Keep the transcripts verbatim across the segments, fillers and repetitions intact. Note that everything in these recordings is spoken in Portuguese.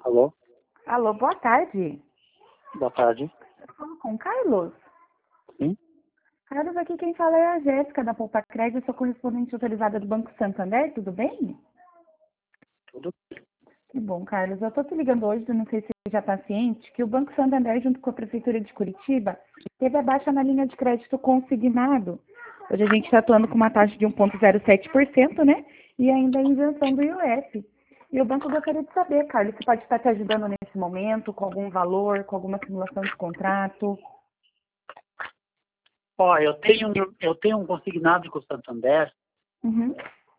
Alô? Alô, boa tarde. Boa tarde. Eu falo com o Carlos. Sim? Carlos, aqui quem fala é a Jéssica, da Poupa Crédito, sou correspondente autorizada do Banco Santander, tudo bem? Tudo? Que bom, Carlos. Eu estou te ligando hoje, não sei se você já está ciente, que o Banco Santander, junto com a Prefeitura de Curitiba, teve a baixa na linha de crédito consignado. Hoje a gente está atuando com uma taxa de um vírgula zero sete por cento, né? E ainda a isenção do I O F. E o banco gostaria de saber, Carlos, se pode estar te ajudando nesse momento, com algum valor, com alguma simulação de contrato. Ó, eu tenho, eu tenho um consignado com o Santander Uhum.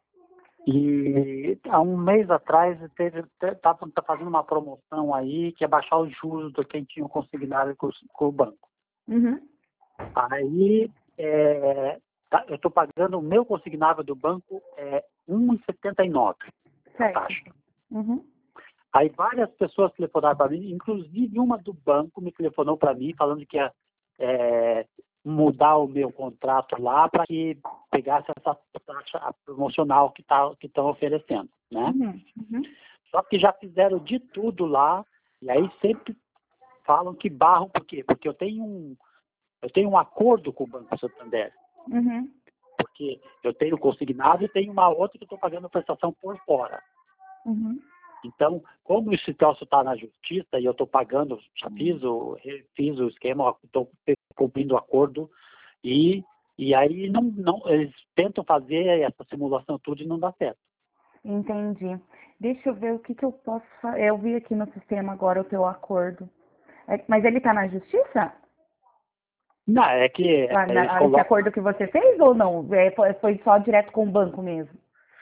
e há um mês atrás teve, tá, tá fazendo uma promoção aí que é baixar os juros do quem tinha um consignado com, com o banco. Uhum. Aí é, tá, eu estou pagando o meu consignado do banco é um vírgula setenta e nove a Certo. taxa. Uhum. Aí várias pessoas telefonaram para mim, inclusive uma do banco me telefonou para mim falando que ia é, mudar o meu contrato lá para que pegasse essa taxa promocional que tá, que estão oferecendo, né? Uhum. Uhum. Só que já fizeram de tudo lá e aí sempre falam que barram, por quê? Porque eu tenho um, eu tenho um acordo com o Banco Santander, Uhum. porque eu tenho consignado e tenho uma outra que eu estou pagando prestação por fora. Uhum. Então, como esse troço está na justiça e eu estou pagando, já fiz o, fiz o esquema, estou cumprindo o acordo e, e aí não, não, eles tentam fazer essa simulação tudo e não dá certo. Entendi. Deixa eu ver o que, que eu posso fazer. Eu vi aqui no sistema agora o teu acordo. É- mas ele está na justiça? Não, é que Ah, eles na- esse colocam, acordo que você fez ou não? É, foi, foi só direto com o banco mesmo?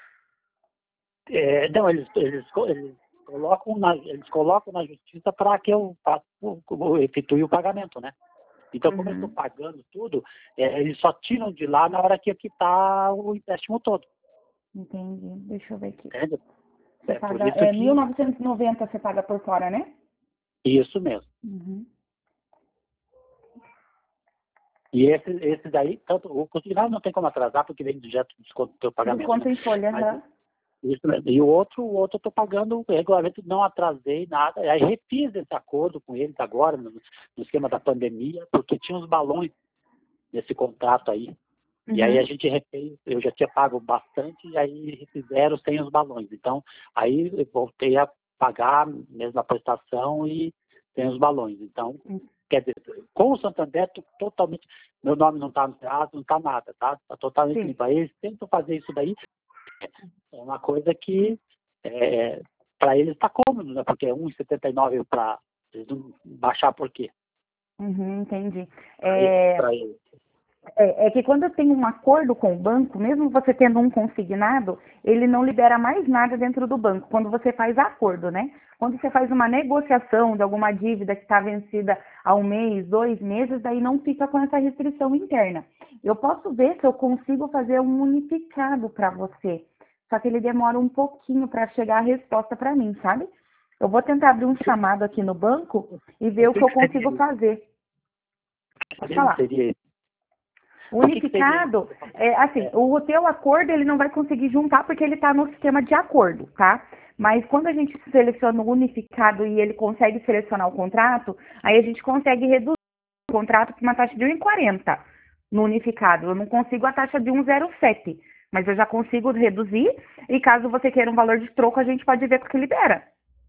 é, não, eles, eles, eles, colocam na, eles colocam na justiça para que eu faça, o- o- efetue o pagamento, né? Então, como eu estou Uhum. pagando tudo, é, eles só tiram de lá na hora que quitar o empréstimo todo, Entendi. Deixa eu ver aqui. entende? Você É por paga, isso é que, mil novecentos e noventa você paga por fora, né? isso mesmo. Uhum. E esse, esse daí, tanto o consignado não tem como atrasar, porque vem direto do desconto do teu pagamento, né? Desconto em folha, Mas aham. isso mesmo. E o outro, o outro eu estou pagando regularmente, não atrasei nada. Aí refiz esse acordo com eles agora, no, no esquema da pandemia, porque tinha uns balões nesse contrato aí. E aí a Uhum. gente refez, eu já tinha pago bastante, e aí refizeram sem os balões. Então, aí eu voltei a pagar mesmo a prestação e sem os balões. Então, quer dizer, com o Santander, tô totalmente, meu nome não está no teatro, não está nada, tá? Está totalmente Sim. limpo. Aí eles tentam fazer isso daí, é uma coisa que é, para eles está cômodo, né? Porque é um vírgula setenta e nove para eles não baixar por quê? Uhum, entendi. Para É, eles. É, é que quando tem um acordo com o banco, mesmo você tendo um consignado, ele não libera mais nada dentro do banco, quando você faz acordo, né? Quando você faz uma negociação de alguma dívida que está vencida há um mês, dois meses, daí não fica com essa restrição interna. Eu posso ver se eu consigo fazer um unificado para você, só que ele demora um pouquinho para chegar a resposta para mim, sabe? Eu vou tentar abrir um chamado aqui no banco e ver O o que, que eu que seria consigo isso? fazer. O Pode que que falar. seria isso? O que, que seria isso? Unificado, é, assim, É. o teu acordo ele não vai conseguir juntar porque ele está no sistema de acordo, tá? Mas quando a gente seleciona o unificado e ele consegue selecionar o contrato, aí a gente consegue reduzir o contrato para uma taxa de um vírgula quarenta no unificado. Eu não consigo a taxa de um vírgula zero sete, mas eu já consigo reduzir e caso você queira um valor de troco, a gente pode ver porque libera.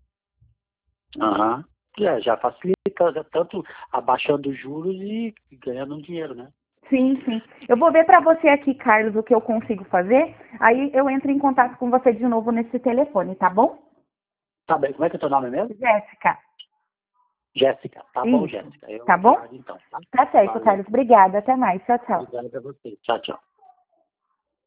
Aham. É, já facilita, já tanto abaixando os juros e ganhando um dinheiro, né? Sim, sim. Eu vou ver para você aqui, Carlos, o que eu consigo fazer. Aí eu entro em contato com você de novo nesse telefone, tá bom? Tá bem, como é que é o teu nome mesmo? Jéssica. Jéssica. Tá bom, Isso. Jéssica. Eu Tá bom? aguardo então, tá? Tá certo, Valeu. Carlos. Obrigada. Até mais. Tchau, tchau. Obrigado a você. Tchau, tchau.